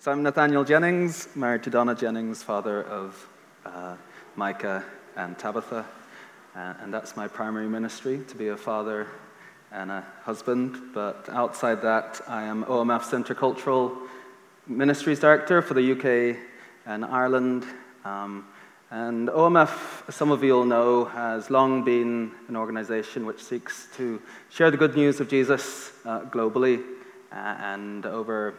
So I'm Nathaniel Jennings, married to Donna Jennings, father of Micah and Tabitha. And that's my primary ministry, to be a father and a husband. But outside that, I am OMF's Intercultural Ministries Director for the UK and Ireland. And OMF, as some of you will know, has long been an organization which seeks to share the good news of Jesus globally, and over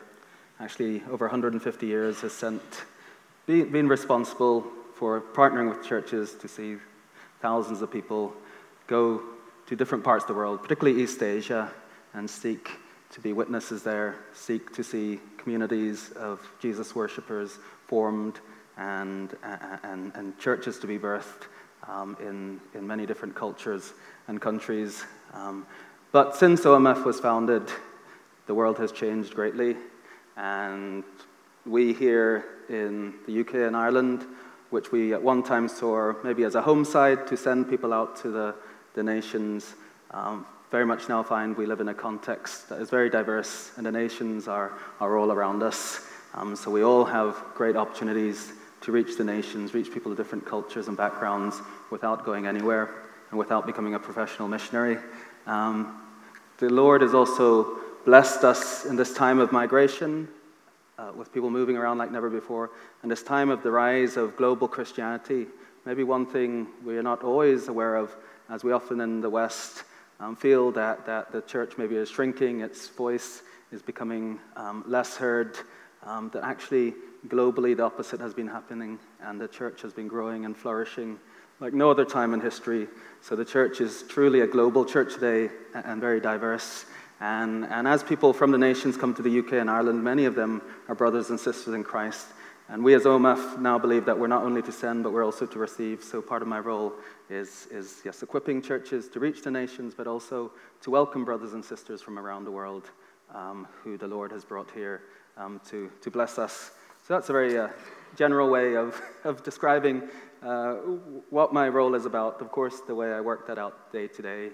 150 years has been responsible for partnering with churches to see thousands of people go to different parts of the world, particularly East Asia, and seek to be witnesses there, seek to see communities of Jesus worshippers formed, and churches to be birthed in many different cultures and countries. But since OMF was founded, the world has changed greatly, and we here in the UK and Ireland, which we at one time saw maybe as a home side to send people out to the nations, very much now find we live in a context that is very diverse, and the nations are all around us. So we all have great opportunities to reach the nations, reach people of different cultures and backgrounds without going anywhere and without becoming a professional missionary. The Lord has also blessed us in this time of migration, with people moving around like never before, and this time of the rise of global Christianity. Maybe one thing we are not always aware of, as we often in the West feel that the church maybe is shrinking, its voice is becoming less heard, that actually globally the opposite has been happening, and the church has been growing and flourishing like no other time in history. So the church is truly a global church today and very diverse. And as people from the nations come to the UK and Ireland, many of them are brothers and sisters in Christ. And we as OMF now believe that we're not only to send, but we're also to receive. So part of my role is yes, equipping churches to reach the nations, but also to welcome brothers and sisters from around the world who the Lord has brought here to bless us. So that's a very general way of describing what my role is about. Of course, the way I work that out day to day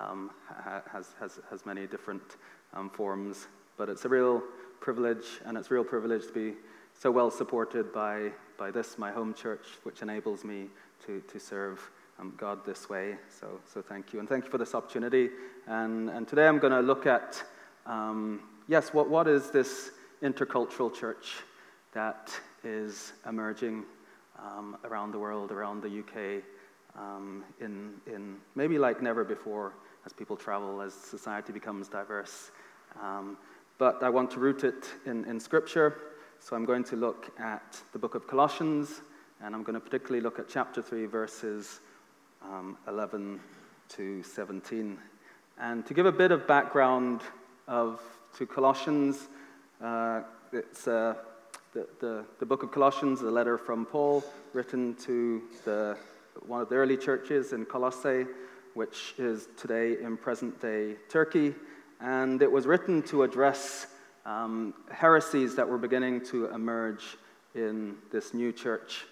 has many different forms, but it's a real privilege, and it's a real privilege to be so well supported by this, my home church, which enables me to serve God this way. So thank you, and thank you for this opportunity. And today I'm going to look at, what is this intercultural church that is emerging around the world, around the UK, in maybe like never before, as people travel, as society becomes diverse. But I want to root it in Scripture, so I'm going to look at the book of Colossians, and I'm going to particularly look at chapter 3, verses 11 to 17. And to give a bit of background to Colossians, it's the book of Colossians, a letter from Paul written to one of the early churches in Colossae, which is today in present-day Turkey. And it was written to address heresies that were beginning to emerge in this new church.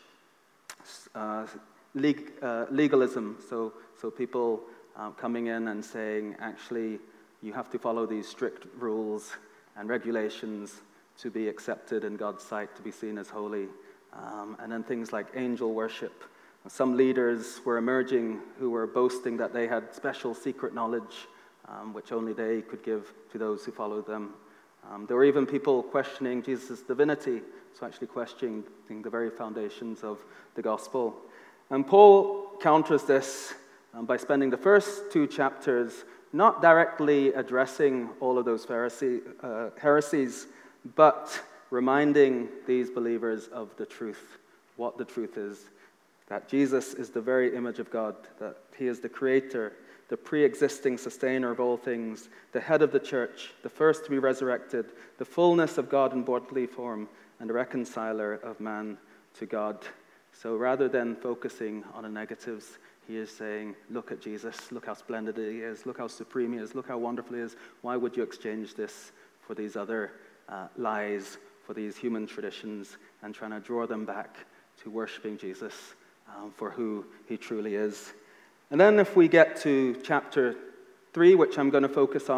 Legalism, so people coming in and saying, actually, you have to follow these strict rules and regulations to be accepted in God's sight, to be seen as holy. And then things like angel worship. Some leaders were emerging who were boasting that they had special secret knowledge, which only they could give to those who followed them. There were even people questioning Jesus' divinity, so actually questioning the very foundations of the gospel. And Paul counters this by spending the first 2 chapters not directly addressing all of those heresies, but reminding these believers of the truth, what the truth is, that Jesus is the very image of God, that he is the creator, the pre-existing sustainer of all things, the head of the church, the first to be resurrected, the fullness of God in bodily form, and the reconciler of man to God. So rather than focusing on the negatives, he is saying, look at Jesus, look how splendid he is, look how supreme he is, look how wonderful he is. Why would you exchange this for these other lies, for these human traditions, and trying to draw them back to worshiping Jesus for who he truly is? And then if we get to chapter 3, which I'm going to focus on,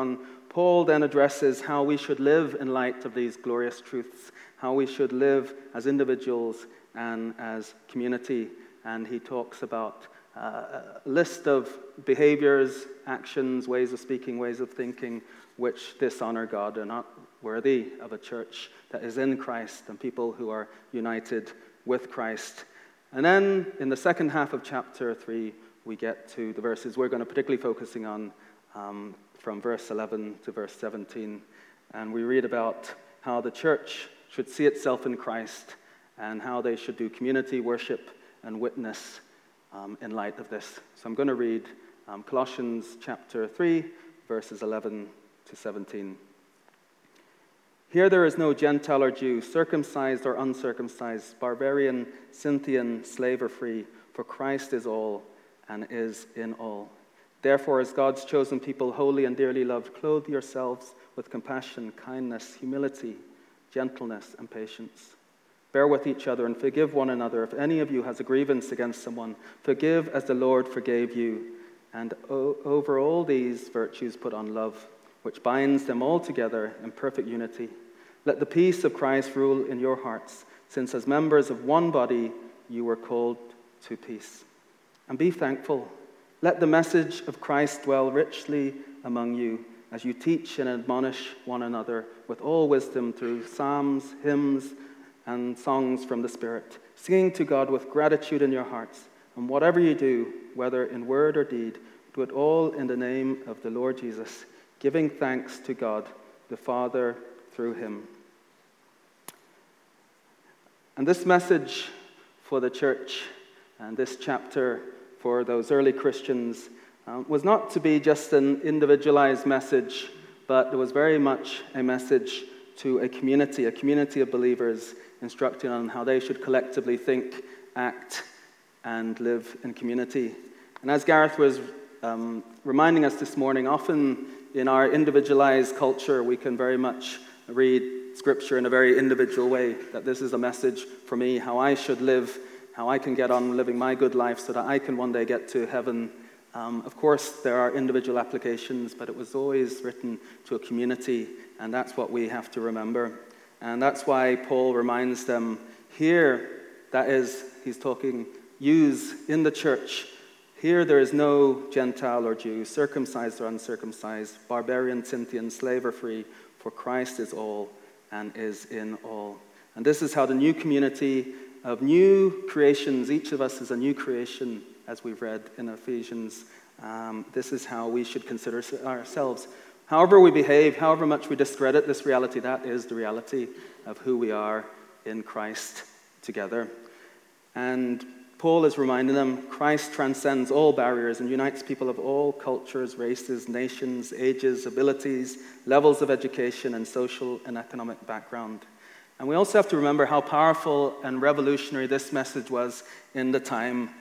Paul then addresses how we should live in light of these glorious truths, how we should live as individuals and as community. And he talks about a list of behaviors, actions, ways of speaking, ways of thinking, which dishonor God, are not worthy of a church that is in Christ and people who are united with Christ. And then in the second half of chapter 3, we get to the verses we're going to particularly focusing on, from verse 11 to verse 17. And we read about how the church should see itself in Christ and how they should do community worship and witness in light of this. So I'm going to read Colossians chapter 3, verses 11 to 17. Here there is no Gentile or Jew, circumcised or uncircumcised, barbarian, Scythian, slave or free, for Christ is all and is in all. Therefore, as God's chosen people, holy and dearly loved, clothe yourselves with compassion, kindness, humility, gentleness, and patience. Bear with each other and forgive one another. If any of you has a grievance against someone, forgive as the Lord forgave you. And over all these virtues put on love, which binds them all together in perfect unity. Let the peace of Christ rule in your hearts, since as members of one body you were called to peace. And be thankful. Let the message of Christ dwell richly among you, as you teach and admonish one another with all wisdom through psalms, hymns, and songs from the Spirit, singing to God with gratitude in your hearts. And whatever you do, whether in word or deed, do it all in the name of the Lord Jesus, giving thanks to God the Father through him. And this message for the church, and this chapter for those early Christians, was not to be just an individualized message, but it was very much a message to a community of believers, instructing on how they should collectively think, act, and live in community. And as Gareth was reminding us this morning, often in our individualized culture, we can very much read Scripture in a very individual way, that this is a message for me, how I should live, how I can get on living my good life so that I can one day get to heaven. Of course, there are individual applications, but it was always written to a community, and that's what we have to remember. And that's why Paul reminds them here, that is, he's talking, use in the church. Here there is no Gentile or Jew, circumcised or uncircumcised, barbarian, Scythian, slave or free, for Christ is all and is in all. And this is how the new community of new creations, each of us is a new creation, as we've read in Ephesians. This is how we should consider ourselves. However we behave, however much we discredit this reality, that is the reality of who we are in Christ together. And Paul is reminding them, Christ transcends all barriers and unites people of all cultures, races, nations, ages, abilities, levels of education, and social and economic background. And we also have to remember how powerful and revolutionary this message was in a time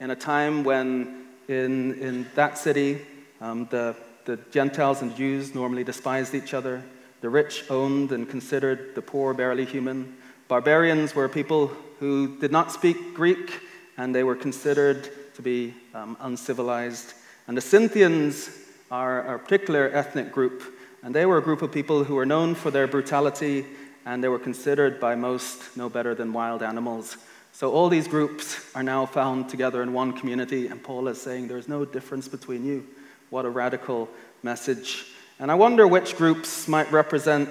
when in that city, the Gentiles and Jews normally despised each other. The rich owned and considered the poor barely human. Barbarians were people who did not speak Greek, and they were considered to be uncivilized. And the Scythians are a particular ethnic group, and they were a group of people who were known for their brutality, and they were considered by most no better than wild animals. So all these groups are now found together in one community, and Paul is saying there's no difference between you. What a radical message. And I wonder which groups might be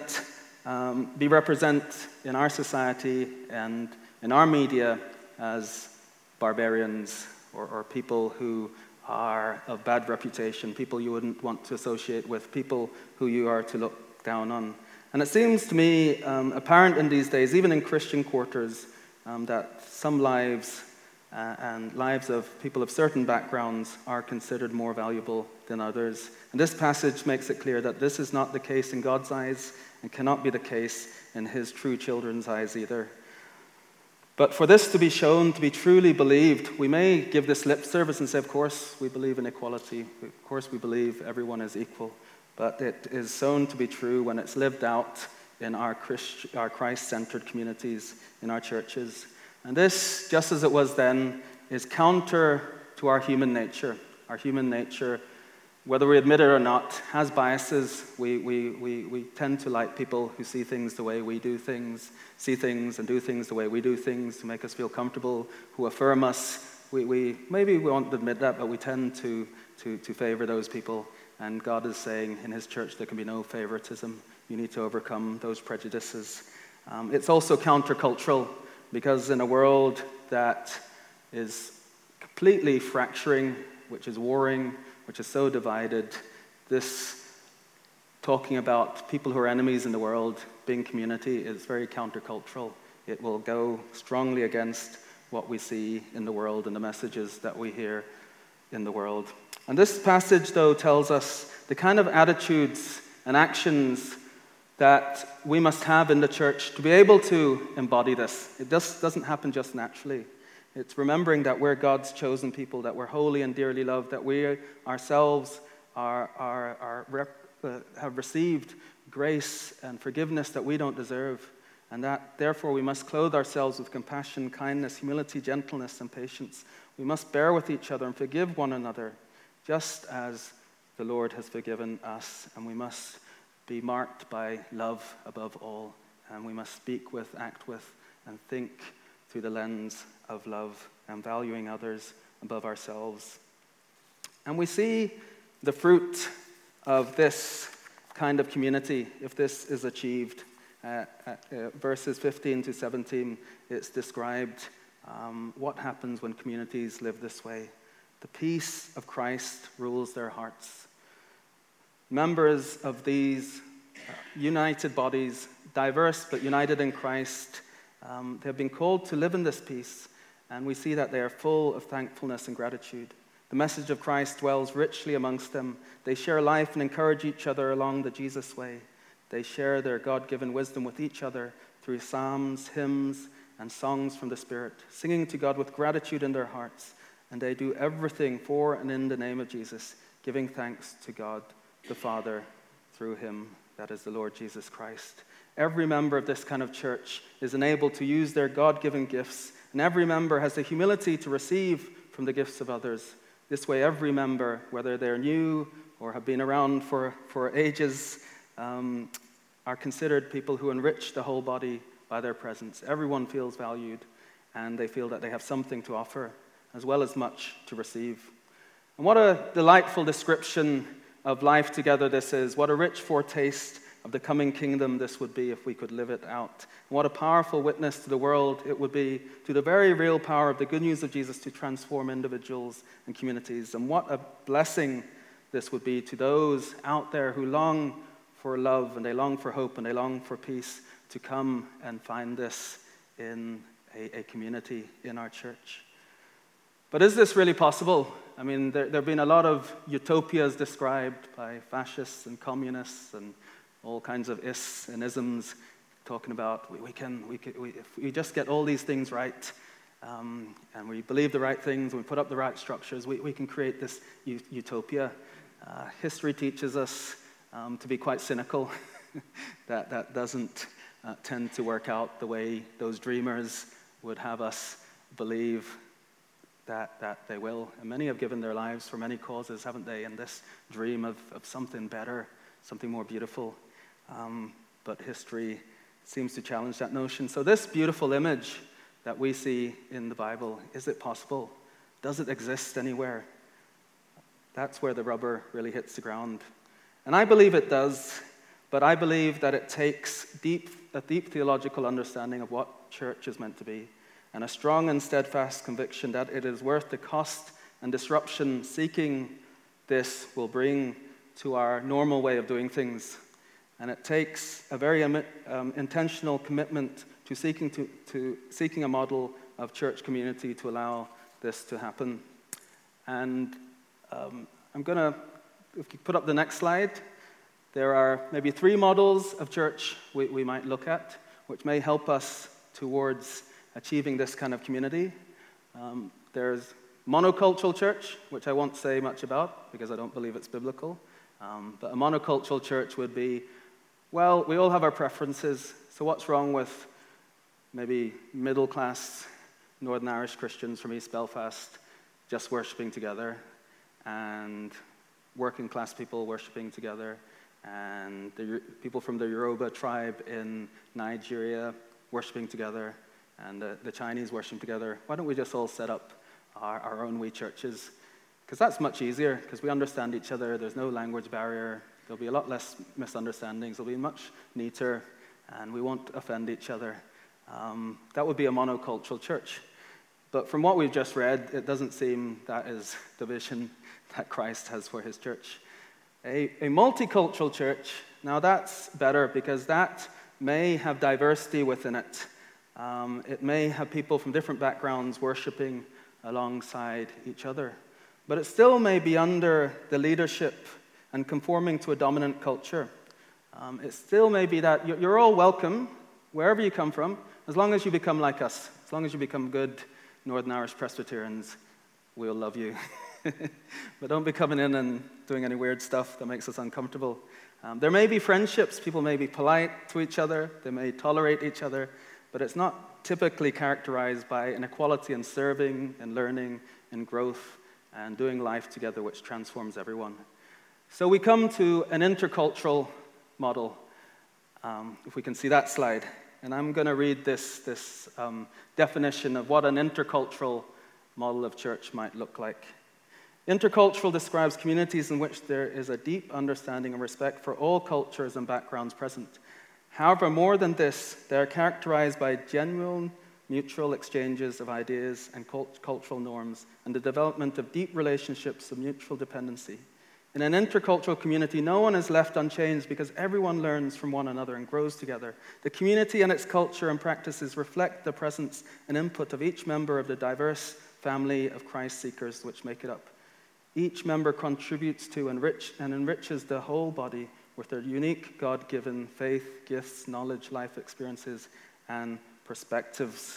represented in our society and in our media as barbarians or people who are of bad reputation, people you wouldn't want to associate with, people who you are to look down on. And it seems to me apparent in these days, even in Christian quarters, that some lives and lives of people of certain backgrounds are considered more valuable than others. And this passage makes it clear that this is not the case in God's eyes and cannot be the case in his true children's eyes either. But for this to be shown, to be truly believed, we may give this lip service and say, of course, we believe in equality. Of course, we believe everyone is equal. But it is shown to be true when it's lived out in our Christ-centered communities, in our churches. And this, just as it was then, is counter to our human nature. Our human nature whether we admit it or not, has biases. We tend to like people who see things the way we do things, see things and do things the way we do things to make us feel comfortable, who affirm us. Maybe we won't admit that, but we tend to favor those people. And God is saying in his church there can be no favoritism. You need to overcome those prejudices. It's also countercultural, because in a world that is completely fracturing, which is warring, which is so divided, this talking about people who are enemies in the world being community is very countercultural. It will go strongly against what we see in the world and the messages that we hear in the world. And this passage, though, tells us the kind of attitudes and actions that we must have in the church to be able to embody this. It just doesn't happen just naturally. It's remembering that we're God's chosen people, that we're holy and dearly loved, that we ourselves have received grace and forgiveness that we don't deserve, and that therefore we must clothe ourselves with compassion, kindness, humility, gentleness, and patience. We must bear with each other and forgive one another, just as the Lord has forgiven us, and we must be marked by love above all, and we must speak with, act with, and think through the lens of love and valuing others above ourselves. And we see the fruit of this kind of community, if this is achieved. Verses 15 to 17, it's described what happens when communities live this way. The peace of Christ rules their hearts. Members of these united bodies, diverse but united in Christ, they have been called to live in this peace, and we see that they are full of thankfulness and gratitude. The message of Christ dwells richly amongst them. They share life and encourage each other along the Jesus way. They share their God-given wisdom with each other through psalms, hymns, and songs from the Spirit, singing to God with gratitude in their hearts. And they do everything for and in the name of Jesus, giving thanks to God the Father through him, that is the Lord Jesus Christ. Every member of this kind of church is enabled to use their God-given gifts, and every member has the humility to receive from the gifts of others. This way, every member, whether they're new or have been around for ages, are considered people who enrich the whole body by their presence. Everyone feels valued, and they feel that they have something to offer, as well as much to receive. And what a delightful description of life together this is. What a rich foretaste of the coming kingdom this would be if we could live it out. And what a powerful witness to the world it would be to the very real power of the good news of Jesus to transform individuals and communities. And what a blessing this would be to those out there who long for love, and they long for hope, and they long for peace, to come and find this in a community in our church. But is this really possible? I mean, there have been a lot of utopias described by fascists and communists and all kinds of ists and isms, talking about if we just get all these things right, and we believe the right things, and we put up the right structures, we can create this utopia. History teaches us to be quite cynical. that doesn't tend to work out the way those dreamers would have us believe that they will. And many have given their lives for many causes, haven't they, in this dream of something better, something more beautiful. But history seems to challenge that notion. So this beautiful image that we see in the Bible, is it possible? Does it exist anywhere? That's where the rubber really hits the ground. And I believe it does, but I believe that it takes a deep theological understanding of what church is meant to be, and a strong and steadfast conviction that it is worth the cost and disruption seeking this will bring to our normal way of doing things. And it takes a very intentional commitment to seeking a model of church community to allow this to happen. And I'm going to, if you put up the next slide, there are maybe 3 models of church we might look at, which may help us towards achieving this kind of community. There's monocultural church, which I won't say much about because I don't believe it's biblical. But a monocultural church would be, well, we all have our preferences, so what's wrong with maybe middle-class Northern Irish Christians from East Belfast just worshiping together, and working class people worshiping together, and the people from the Yoruba tribe in Nigeria worshiping together, and the Chinese worshiping together. Why don't we just all set up our own wee churches? Because that's much easier, because we understand each other, there's no language barrier, there'll be a lot less misunderstandings, it'll be much neater, and we won't offend each other. That would be a monocultural church. But from what we've just read, it doesn't seem that is the vision that Christ has for his church. A multicultural church, now that's better, because that may have diversity within it. It may have people from different backgrounds worshiping alongside each other. But it still may be under the leadership and conforming to a dominant culture. It still may be that you're all welcome, wherever you come from, as long as you become like us, as long as you become good Northern Irish Presbyterians, we'll love you. But don't be coming in and doing any weird stuff that makes us uncomfortable. There may be friendships, people may be polite to each other, they may tolerate each other, but it's not typically characterized by an equality in serving and learning and growth and doing life together, which transforms everyone. So we come to an intercultural model, if we can see that slide. And I'm going to read this definition of what an intercultural model of church might look like. Intercultural describes communities in which there is a deep understanding and respect for all cultures and backgrounds present. However, more than this, they are characterized by genuine mutual exchanges of ideas and cultural norms and the development of deep relationships of mutual dependency. In an intercultural community, no one is left unchanged because everyone learns from one another and grows together. The community and its culture and practices reflect the presence and input of each member of the diverse family of Christ seekers which make it up. Each member contributes to and enriches the whole body with their unique God-given faith, gifts, knowledge, life experiences, and perspectives.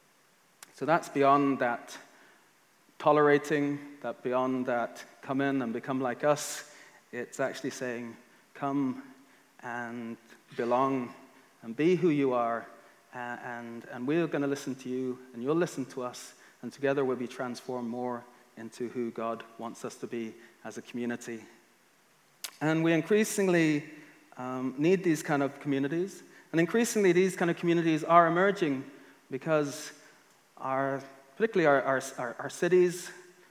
So that's beyond that tolerating, that beyond that come in and become like us. It's actually saying, come and belong and be who you are, and we're going to listen to you, and you'll listen to us, and together we'll be transformed more into who God wants us to be as a community. And we increasingly need these kind of communities, and increasingly these kind of communities are emerging because particularly our cities,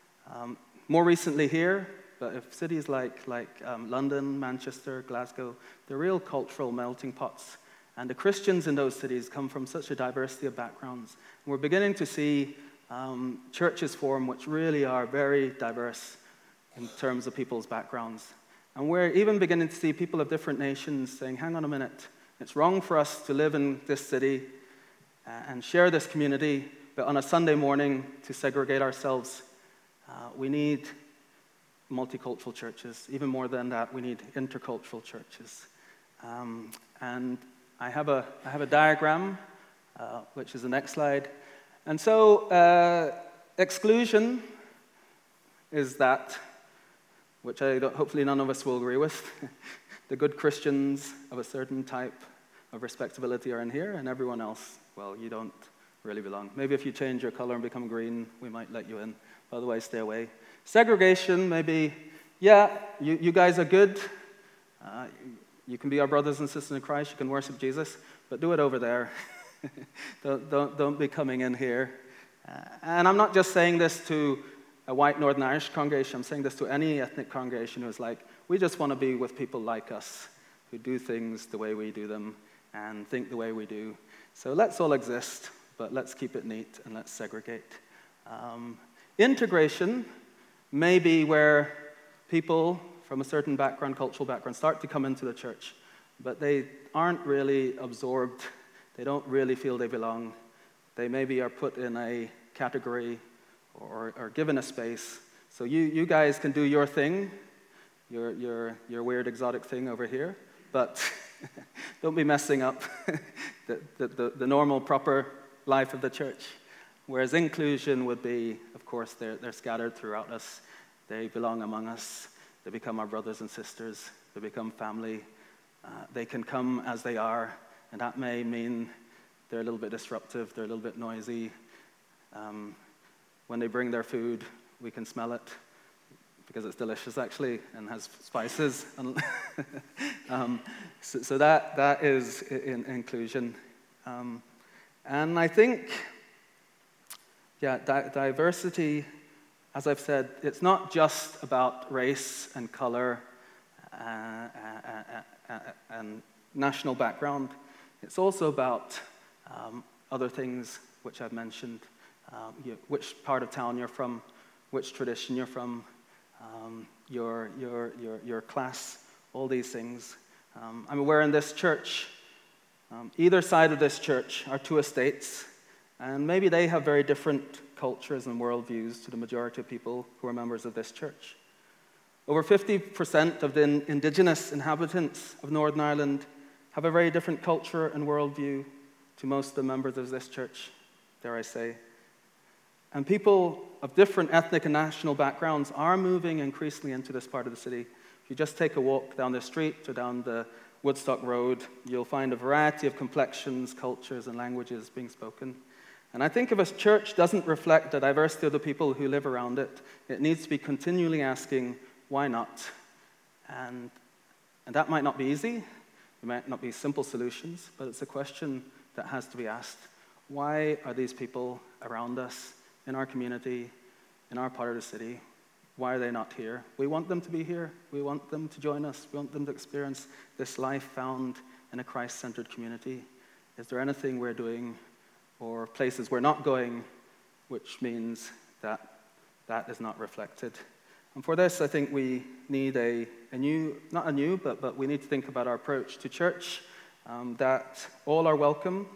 more recently here, but if cities like London, Manchester, Glasgow, they're real cultural melting pots. And the Christians in those cities come from such a diversity of backgrounds. And we're beginning to see churches form which really are very diverse in terms of people's backgrounds. And we're even beginning to see people of different nations saying, hang on a minute, it's wrong for us to live in this city and share this community, but on a Sunday morning to segregate ourselves. We need multicultural churches. Even more than that, we need intercultural churches. And I have a diagram, which is the next slide. And so exclusion is that, which hopefully none of us will agree with. The good Christians of a certain type of respectability are in here, and everyone else, well, you don't really belong. Maybe if you change your color and become green, we might let you in. Otherwise, stay away. Segregation, maybe, yeah, you guys are good. You can be our brothers and sisters in Christ. You can worship Jesus, but do it over there. Don't be coming in here. And I'm not just saying this to a white Northern Irish congregation. I'm saying this to any ethnic congregation who's like, we just want to be with people like us, who do things the way we do them and think the way we do. So let's all exist, but let's keep it neat and let's segregate. Integration may be where people from a certain background, cultural background, start to come into the church, but they aren't really absorbed. They don't really feel they belong. They maybe are put in a category or given a space. So you guys can do your thing, your weird exotic thing over here, but don't be messing up the normal, proper life of the church. Whereas inclusion would be, of course, they're scattered throughout us. They belong among us. They become our brothers and sisters. They become family. They can come as they are, and that may mean they're a little bit disruptive, they're a little bit noisy. When they bring their food, we can smell it. because it's delicious actually and has spices. So that is inclusion. And I think, diversity, as I've said, it's not just about race and color and national background. It's also about other things which I've mentioned, which part of town you're from, which tradition you're from, your class, all these things. I'm aware in this church, either side of this church are two estates, and maybe they have very different cultures and worldviews to the majority of people who are members of this church. Over 50% of the indigenous inhabitants of Northern Ireland have a very different culture and worldview to most of the members of this church, dare I say. And people of different ethnic and national backgrounds are moving increasingly into this part of the city. If you just take a walk down the street or down the Woodstock Road, you'll find a variety of complexions, cultures, and languages being spoken. And I think if a church doesn't reflect the diversity of the people who live around it, it needs to be continually asking, why not? And that might not be easy. There might not be simple solutions, but it's a question that has to be asked. Why are these people around us, in our community, in our part of the city? Why are they not here? We want them to be here. We want them to join us. We want them to experience this life found in a Christ-centered community. Is there anything we're doing or places we're not going, which means that that is not reflected? And for this, I think we need but we need to think about our approach to church, that all are welcome.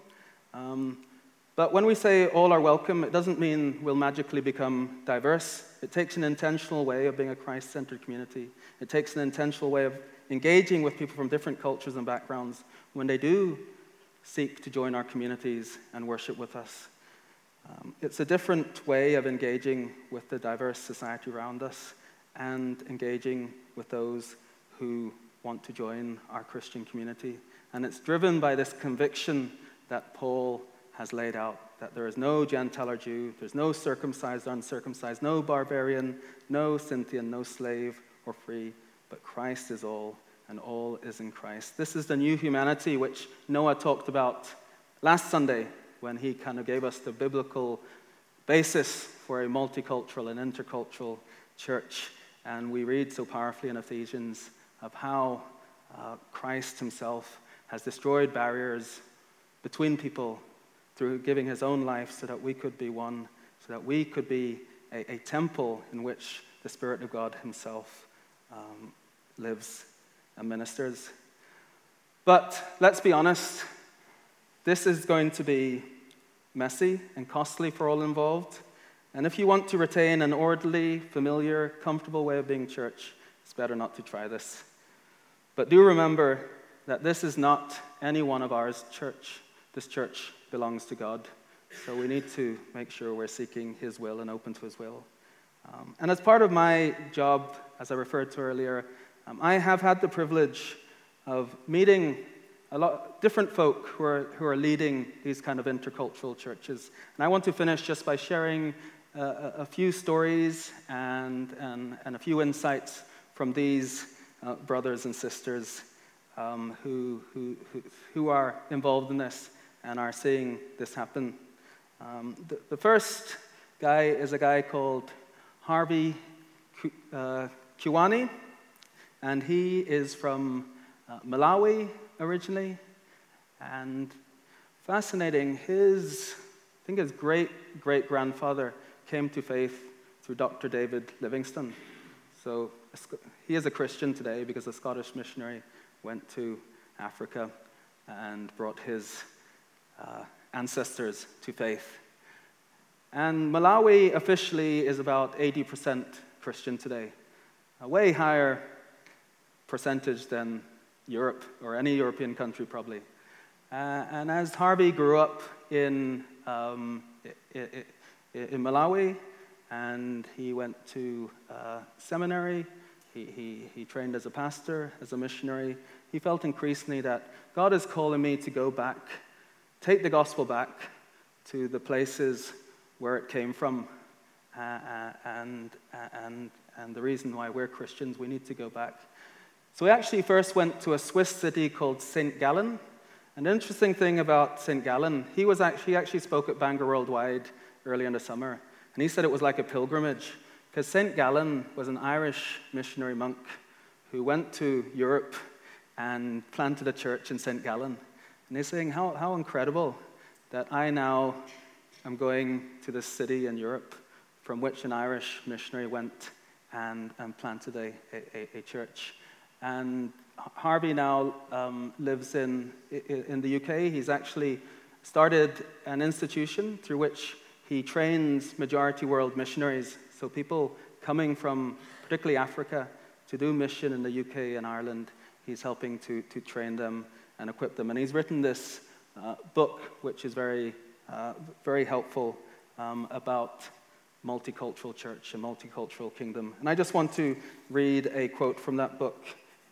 But when we say all are welcome, it doesn't mean we'll magically become diverse. It takes an intentional way of being a Christ-centered community. It takes an intentional way of engaging with people from different cultures and backgrounds when they do seek to join our communities and worship with us. It's a different way of engaging with the diverse society around us and engaging with those who want to join our Christian community. And it's driven by this conviction that Paul has laid out, that there is no Gentile or Jew, there's no circumcised or uncircumcised, no barbarian, no Scythian, no slave or free, but Christ is all, and all is in Christ. This is the new humanity which Noah talked about last Sunday when he kind of gave us the biblical basis for a multicultural and intercultural church. And we read so powerfully in Ephesians of how Christ himself has destroyed barriers between people through giving his own life so that we could be one, so that we could be a temple in which the Spirit of God himself lives and ministers. But let's be honest, this is going to be messy and costly for all involved. And if you want to retain an orderly, familiar, comfortable way of being church, it's better not to try this. But do remember that this is not any one of ours church. This church belongs to God. So we need to make sure we're seeking his will and open to his will. And as part of my job, as I referred to earlier, I have had the privilege of meeting a lot different folk who are leading these kind of intercultural churches. And I want to finish just by sharing a few stories and a few insights from these brothers and sisters who are involved in this and are seeing this happen. The first guy is a guy called Harvey Kiwani, and he is from Malawi originally. And fascinating, his great-great-grandfather came to faith through Dr. David Livingstone. So he is a Christian today because a Scottish missionary went to Africa and brought his ancestors to faith. And Malawi officially is about 80% Christian today, a way higher percentage than Europe or any European country probably. And as Harvey grew up in Malawi, and he went to seminary, he trained as a pastor, as a missionary, he felt increasingly that God is calling me to go back, take the gospel back to the places where it came from, and the reason why we're Christians, we need to go back. So we actually first went to a Swiss city called St. Gallen. An interesting thing about St. Gallen, he actually spoke at Bangor Worldwide early in the summer, and he said it was like a pilgrimage, because St. Gallen was an Irish missionary monk who went to Europe and planted a church in St. Gallen. And he's saying, how incredible that I now am going to this city in Europe from which an Irish missionary went and planted a church. And Harvey now lives in the UK. He's actually started an institution through which he trains majority world missionaries, so people coming from particularly Africa to do mission in the UK and Ireland. He's helping to train them and equip them. And he's written this book, which is very, very helpful about multicultural church and multicultural kingdom. And I just want to read a quote from that book,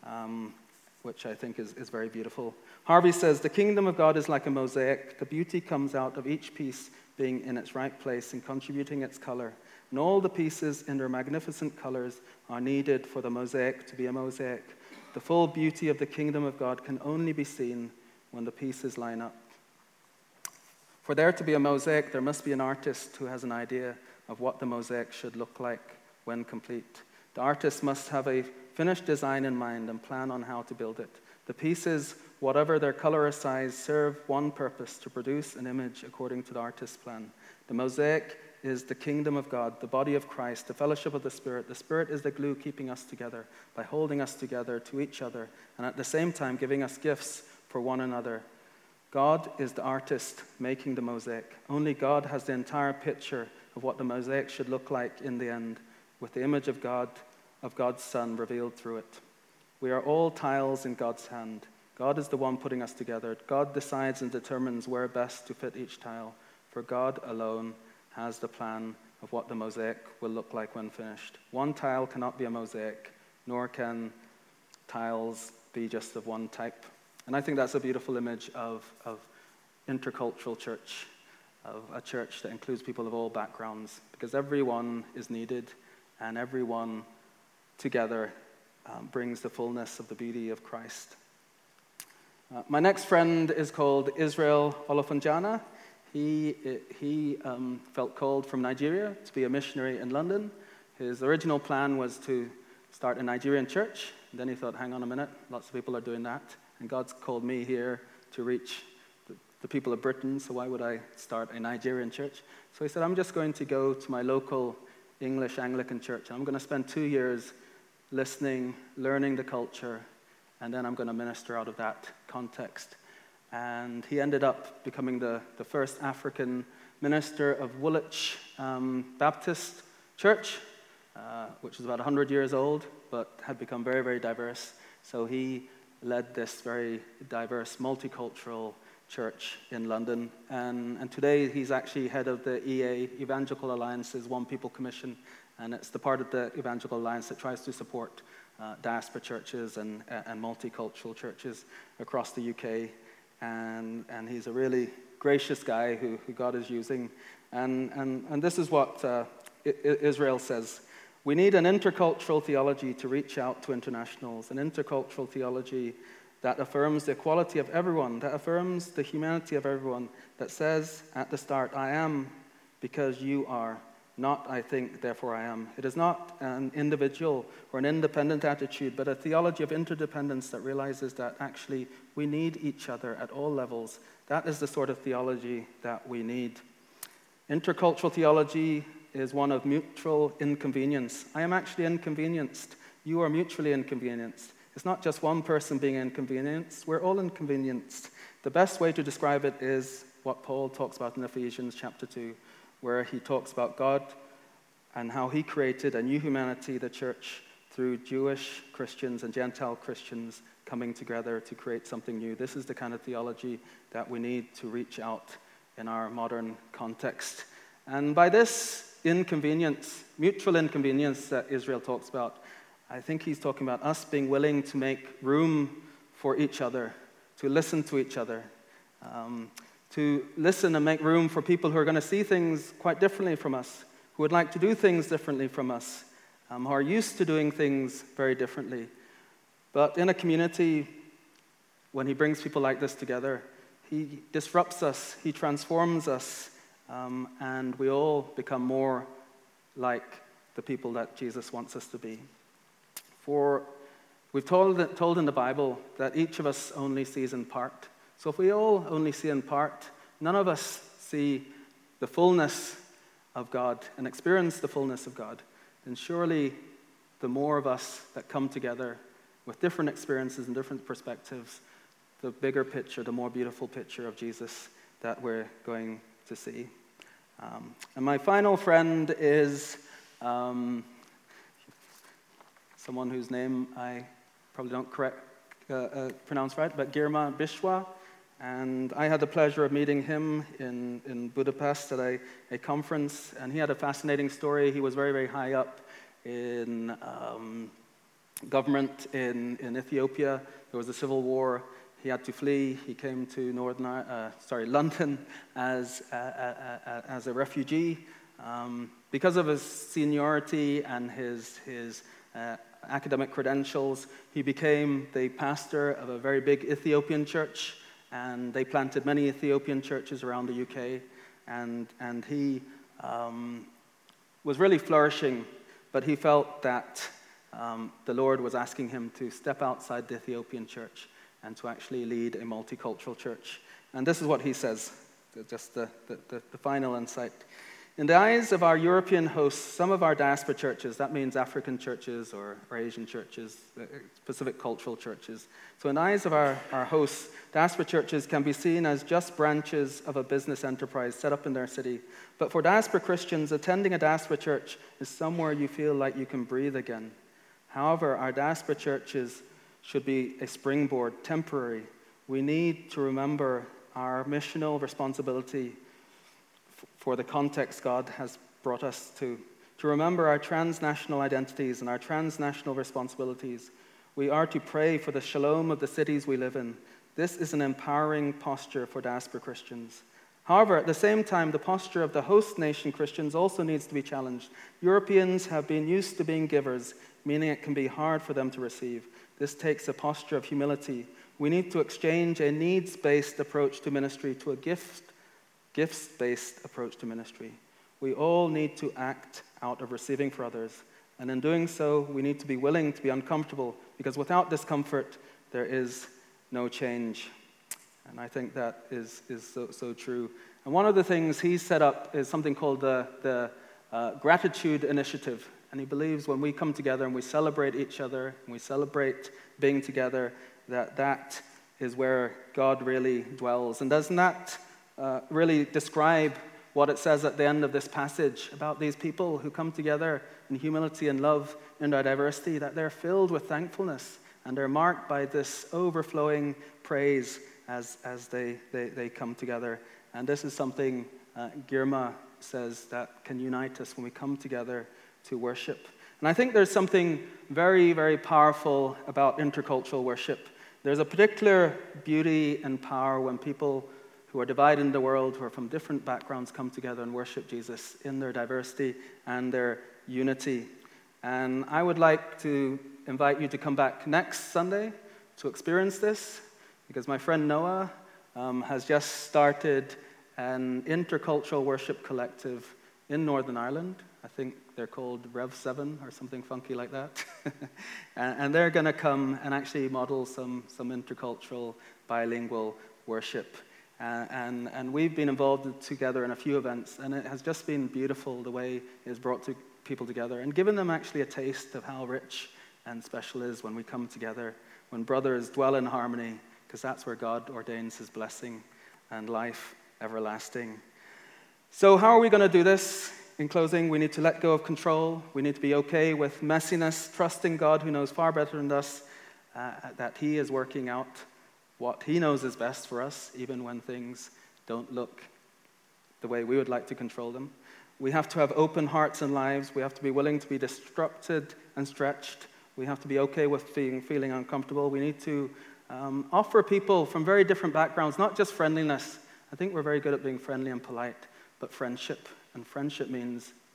which I think is very beautiful. Harvey says, "The kingdom of God is like a mosaic. The beauty comes out of each piece being in its right place and contributing its color. And all the pieces in their magnificent colors are needed for the mosaic to be a mosaic. The full beauty of the kingdom of God can only be seen when the pieces line up. For there to be a mosaic, there must be an artist who has an idea of what the mosaic should look like when complete. The artist must have a finished design in mind and plan on how to build it. The pieces, whatever their color or size, serve one purpose: to produce an image according to the artist's plan. The mosaic is the kingdom of God, the body of Christ, the fellowship of the Spirit. The Spirit is the glue keeping us together by holding us together to each other and at the same time giving us gifts for one another. God is the artist making the mosaic. Only God has the entire picture of what the mosaic should look like in the end, with the image of God, of God's Son revealed through it. We are all tiles in God's hand. God is the one putting us together. God decides and determines where best to fit each tile, for God alone has the plan of what the mosaic will look like when finished. One tile cannot be a mosaic, nor can tiles be just of one type." And I think that's a beautiful image of intercultural church, of a church that includes people of all backgrounds, because everyone is needed, and everyone together brings the fullness of the beauty of Christ. My next friend is called Israel Olofunjana. He felt called from Nigeria to be a missionary in London. His original plan was to start a Nigerian church. Then he thought, hang on a minute, lots of people are doing that. And God's called me here to reach the people of Britain, so why would I start a Nigerian church? So he said, I'm just going to go to my local English Anglican church. I'm going to spend 2 years listening, learning the culture, and then I'm going to minister out of that context. And he ended up becoming the first African minister of Woolwich Baptist Church, which is about 100 years old, but had become very, very diverse. So he led this very diverse, multicultural church in London. And today he's actually head of the EA, Evangelical Alliance's One People Commission, and it's the part of the Evangelical Alliance that tries to support diaspora churches and multicultural churches across the UK. And he's a really gracious guy who God is using. And this is what Israel says. We need an intercultural theology to reach out to internationals, an intercultural theology that affirms the equality of everyone, that affirms the humanity of everyone, that says at the start, I am because you are, not I think, therefore I am. It is not an individual or an independent attitude, but a theology of interdependence that realizes that actually we need each other at all levels. That is the sort of theology that we need. Intercultural theology is one of mutual inconvenience. I am actually inconvenienced. You are mutually inconvenienced. It's not just one person being inconvenienced. We're all inconvenienced. The best way to describe it is what Paul talks about in Ephesians chapter 2, where he talks about God and how he created a new humanity, the church, through Jewish Christians and Gentile Christians coming together to create something new. This is the kind of theology that we need to reach out in our modern context. And by this inconvenience, mutual inconvenience that Israel talks about, I think he's talking about us being willing to make room for each other, to listen to each other, to listen and make room for people who are going to see things quite differently from us, who would like to do things differently from us, who are used to doing things very differently. But in a community, when he brings people like this together, he disrupts us, he transforms us, and we all become more like the people that Jesus wants us to be. For we've told in the Bible that each of us only sees in part. So if we all only see in part, none of us see the fullness of God and experience the fullness of God, then surely the more of us that come together with different experiences and different perspectives, the bigger picture, the more beautiful picture of Jesus that we're going to see. And my final friend is someone whose name I probably don't pronounce right, but Girma Bishwa. And I had the pleasure of meeting him in Budapest at a conference, and he had a fascinating story. He was very, very high up in government in Ethiopia. There was a civil war. He had to flee. He came to London as a refugee. Because of his seniority and his academic credentials, he became the pastor of a very big Ethiopian church, and they planted many Ethiopian churches around the UK, and he was really flourishing, but he felt that the Lord was asking him to step outside the Ethiopian church and to actually lead a multicultural church. And this is what he says, just the final insight. In the eyes of our European hosts, some of our diaspora churches, that means African churches or Asian churches, Pacific cultural churches. So in the eyes of our hosts, diaspora churches can be seen as just branches of a business enterprise set up in their city. But for diaspora Christians, attending a diaspora church is somewhere you feel like you can breathe again. However, our diaspora churches should be a springboard, temporary. We need to remember our missional responsibility for the context God has brought us to remember our transnational identities and our transnational responsibilities. We are to pray for the shalom of the cities we live in. This is an empowering posture for diaspora Christians. However, at the same time, the posture of the host nation Christians also needs to be challenged. Europeans have been used to being givers, meaning it can be hard for them to receive. This takes a posture of humility. We need to exchange a needs-based approach to ministry to a gifts-based approach to ministry. We all need to act out of receiving for others. And in doing so, we need to be willing to be uncomfortable, because without discomfort, there is no change. And I think that is so true. And one of the things he set up is something called the Gratitude Initiative. And he believes when we come together and we celebrate each other, and we celebrate being together, that is where God really dwells. And doesn't that really describe what it says at the end of this passage about these people who come together in humility and love in their diversity, that they're filled with thankfulness and they're marked by this overflowing praise as they come together. And this is something Girma says that can unite us when we come together to worship. And I think there's something very, very powerful about intercultural worship. There's a particular beauty and power when people who are divided in the world, who are from different backgrounds, come together and worship Jesus in their diversity and their unity. And I would like to invite you to come back next Sunday to experience this, because my friend Noah has just started an intercultural worship collective in Northern Ireland. I think they're called Rev 7 or something funky like that. and they're going to come and actually model some intercultural bilingual worship. And we've been involved together in a few events, and it has just been beautiful the way it has brought people together and given them actually a taste of how rich and special it is when we come together, when brothers dwell in harmony, because that's where God ordains his blessing and life everlasting. So how are we going to do this? In closing, we need to let go of control. We need to be okay with messiness, trusting God, who knows far better than us, that he is working out what he knows is best for us, even when things don't look the way we would like to control them. We have to have open hearts and lives. We have to be willing to be disrupted and stretched. We have to be okay with feeling uncomfortable. We need to offer people from very different backgrounds, not just friendliness. I think we're very good at being friendly and polite, but friendship. And friendship means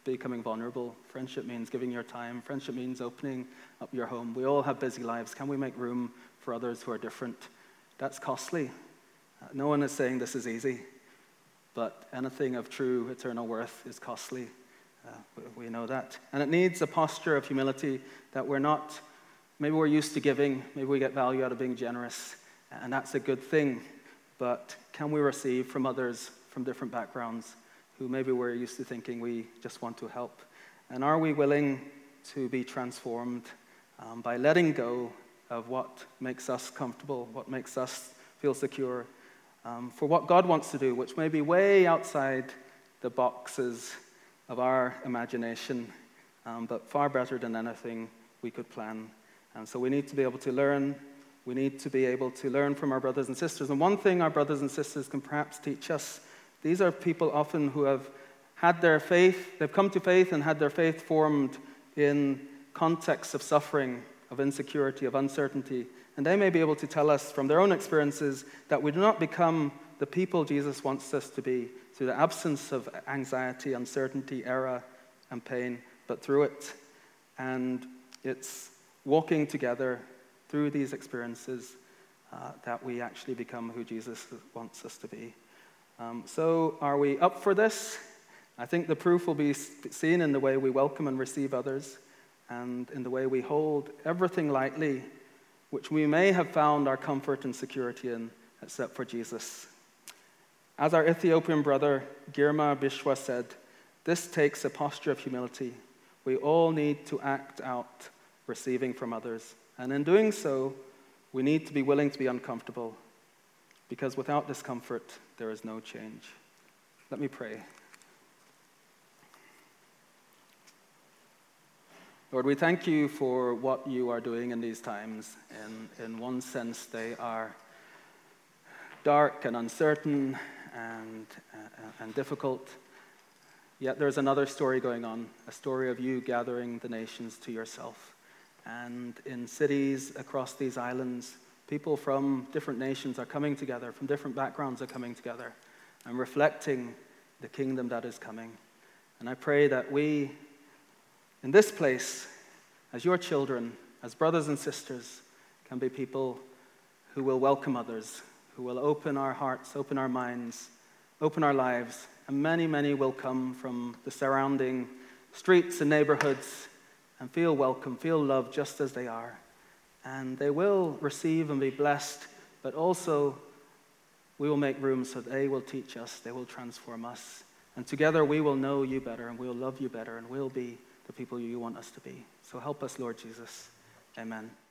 becoming vulnerable. Friendship means giving your time. Friendship means opening up your home. We all have busy lives. Can we make room for others who are different? That's costly. No one is saying this is easy, but anything of true eternal worth is costly. We know that. And it needs a posture of humility that maybe we're used to giving, maybe we get value out of being generous, and that's a good thing. But can we receive from others from different backgrounds who maybe we're used to thinking we just want to help? And are we willing to be transformed by letting go of what makes us comfortable, what makes us feel secure, for what God wants to do, which may be way outside the boxes of our imagination, but far better than anything we could plan. And so we need to be able to learn. We need to be able to learn from our brothers and sisters. And one thing our brothers and sisters can perhaps teach us, these are people often who have had their faith, they've come to faith and had their faith formed in contexts of suffering, of insecurity, of uncertainty. And they may be able to tell us from their own experiences that we do not become the people Jesus wants us to be through the absence of anxiety, uncertainty, error, and pain, but through it. And it's walking together through these experiences that we actually become who Jesus wants us to be. So are we up for this? I think the proof will be seen in the way we welcome and receive others, and in the way we hold everything lightly, which we may have found our comfort and security in, except for Jesus. As our Ethiopian brother Girma Bishwa said, this takes a posture of humility. We all need to act out receiving from others. And in doing so, we need to be willing to be uncomfortable, because without discomfort, there is no change. Let me pray. Lord, we thank you for what you are doing in these times. In one sense, they are dark and uncertain and difficult. Yet there's another story going on, a story of you gathering the nations to yourself. And in cities across these islands, people from different nations are coming together, from different backgrounds are coming together, and reflecting the kingdom that is coming. And I pray that we, in this place, as your children, as brothers and sisters, can be people who will welcome others, who will open our hearts, open our minds, open our lives. And many, many will come from the surrounding streets and neighborhoods and feel welcome, feel loved just as they are. And they will receive and be blessed, but also we will make room so they will teach us, they will transform us. And together we will know you better, and we'll love you better, and we'll be the people you want us to be. So help us, Lord Jesus. Amen.